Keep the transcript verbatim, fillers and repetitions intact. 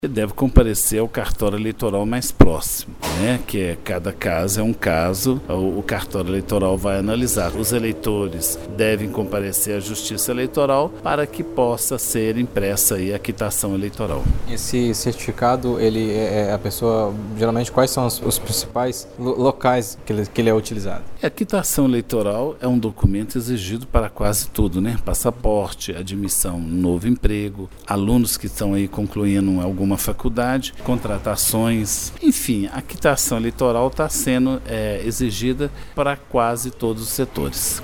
Ele deve comparecer ao cartório eleitoral mais próximo, né? Que é, cada caso é um caso, o, o cartório eleitoral vai analisar. Os eleitores devem comparecer à Justiça Eleitoral para que possa ser impressa aí a quitação eleitoral. Esse certificado, ele é a pessoa, geralmente, quais são os, os principais lo, locais que ele, que ele é utilizado? A quitação eleitoral é um documento exigido para quase tudo, né? Passaporte, admissão, novo emprego, alunos que estão aí concluindo alguma faculdade, contratações, enfim, a quitação eleitoral está sendo é, exigida para quase todos os setores.